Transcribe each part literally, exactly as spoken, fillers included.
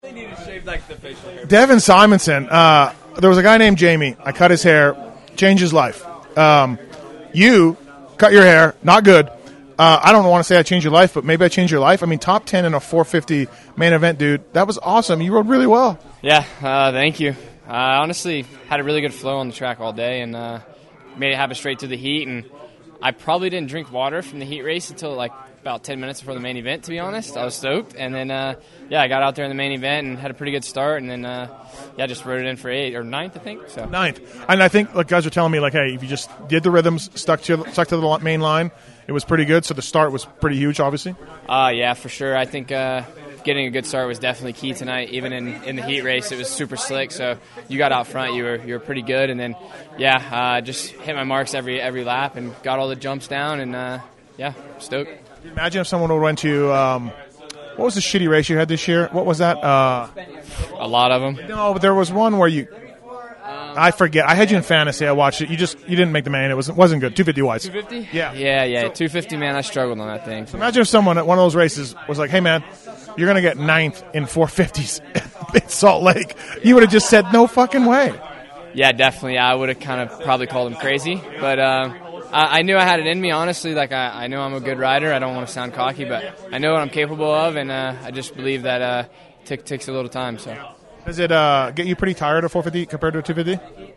They need to shave like the facial hair. Devin Simonson. Uh, there was a guy named Jamie. I cut his hair, changed his life. Um, you cut your hair, not good. Uh, I don't want to say I changed your life, but maybe I changed your life. I mean, top ten in a four fifty main event, dude. That was awesome. You rode really well. Yeah, uh, thank you. I uh, honestly had a really good flow on the track all day and uh, made it happen straight through the heat. And I probably didn't drink water from the heat race until like about ten minutes before the main event, to be honest. I was stoked. And then, uh, yeah, I got out there in the main event and had a pretty good start. And then, uh, yeah, just rode it in for eight or ninth, I think. So Ninth. And I think like guys are telling me, like, hey, if you just did the rhythms, stuck to stuck to the main line, it was pretty good. So the start was pretty huge, obviously. Uh, yeah, for sure. I think uh, getting a good start was definitely key tonight. Even in, in the heat race, it was super slick. So you got out front, you were you were pretty good. And then, yeah, uh, just hit my marks every every lap and got all the jumps down. And, uh, yeah, stoked. Imagine if someone would went to um, what was the shitty race you had this year? What was that? Uh, a lot of them. No, but there was one where you. I forget. I had you in fantasy. I watched it. You just you didn't make the main. It was wasn't good. two fifty wise. two fifty? Yeah. Yeah, yeah. two fifty, man. I struggled on that thing. So imagine if someone at one of those races was like, "Hey, man, you're gonna get ninth in four fifties in Salt Lake." You would have just said, "No fucking way." Yeah, definitely. I would have kind of probably called him crazy, but. Um, I, I knew I had it in me, honestly. Like I, I know I'm a good rider. I don't want to sound cocky, but I know what I'm capable of, and uh, I just believe that uh, it takes a little time. So, does it uh, get you pretty tired at four fifty compared to a two fifty?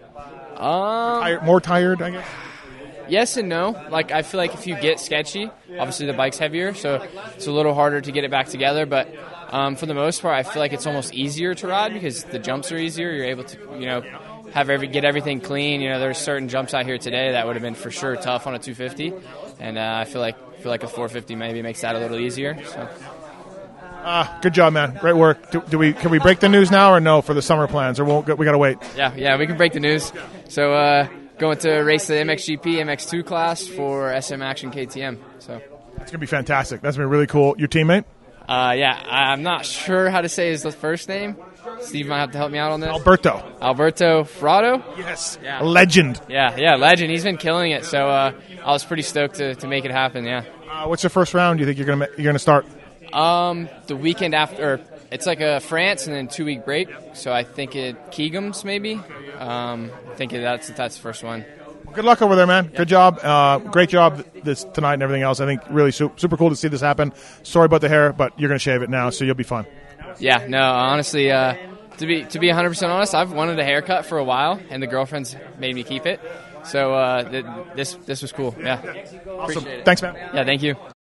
Um, tired, more tired, I guess. Yes and no. Like I feel like if you get sketchy, obviously the bike's heavier, so it's a little harder to get it back together. But um, for the most part, I feel like it's almost easier to ride because the jumps are easier. You're able to, you know. Have every get everything clean. You know, there's certain jumps out here today that would have been for sure tough on a two fifty, and uh, I feel like feel like a four fifty maybe makes that a little easier. So, ah, good job, man. Great work. Do, do we can we break the news now or no for the summer plans, or won't we got to wait? Yeah, yeah, we can break the news. So, uh, going to race the M X G P M X two class for S M Action K T M. So that's gonna be fantastic. That's gonna be really cool. Your teammate? Uh, yeah, I'm not sure how to say his first name. Steve might have to help me out on this. Alberto. Alberto Frado? Yes. Yeah. A legend. Yeah, yeah, legend. He's been killing it. So uh, I was pretty stoked to, to make it happen, yeah. Uh, what's your first round you think you're going to you're gonna start? Um, the weekend after. It's like a France and then two-week break. So I think it Keegam's maybe. Um, I think that's, that's the first one. Well, good luck over there, man. Yeah. Good job. Uh, great job this tonight and everything else. I think really super, super cool to see this happen. Sorry about the hair, but you're going to shave it now, so you'll be fine. Yeah, no, honestly, uh, to be to be one hundred percent honest, I've wanted a haircut for a while, and the girlfriend's made me keep it. So uh, th- this this was cool. Yeah, awesome. Appreciate it. Thanks, man. Yeah, thank you.